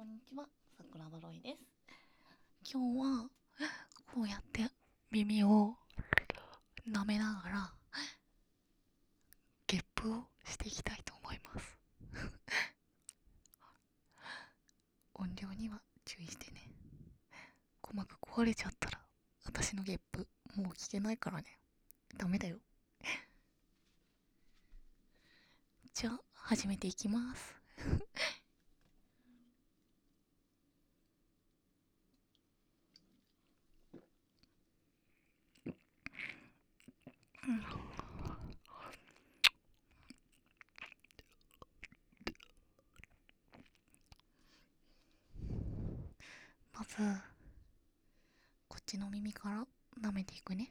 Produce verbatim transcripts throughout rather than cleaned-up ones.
んにちは、さくらどろいです。今日はこうやって耳を舐めながらゲップをしていきたいと思います。音量には注意してね。鼓膜壊れちゃったら私のゲップもう聞けないからね。ダメだよ。じゃあ始めていきます。まずこっちの耳から舐めていくね。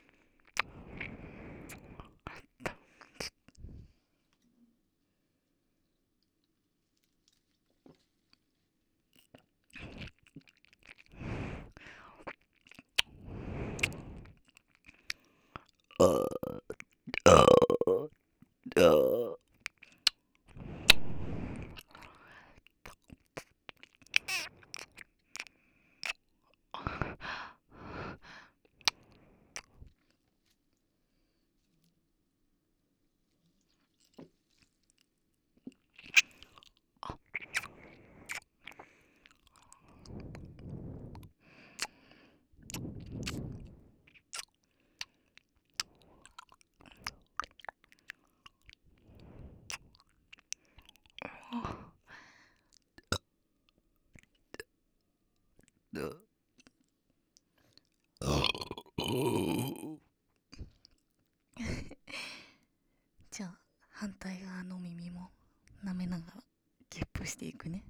じゃあ反対側の耳も舐めながらゲップしていくね。